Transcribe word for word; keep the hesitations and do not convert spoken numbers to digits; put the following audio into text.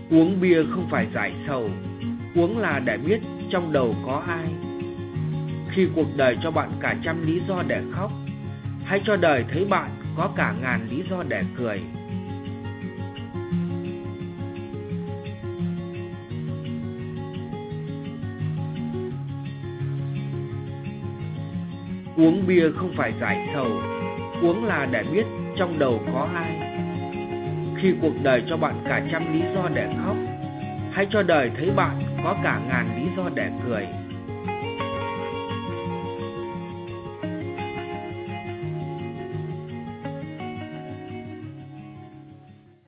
Uống bia không phải giải sầu, uống là để biết trong đầu có ai. Khi cuộc đời cho bạn cả trăm lý do để khóc, hãy cho đời thấy bạn có cả ngàn lý do để cười. Uống bia không phải giải sầu, uống là để biết trong đầu có ai. Khi cuộc đời cho bạn cả trăm lý do để khóc, hãy cho đời thấy bạn có cả ngàn lý do để cười.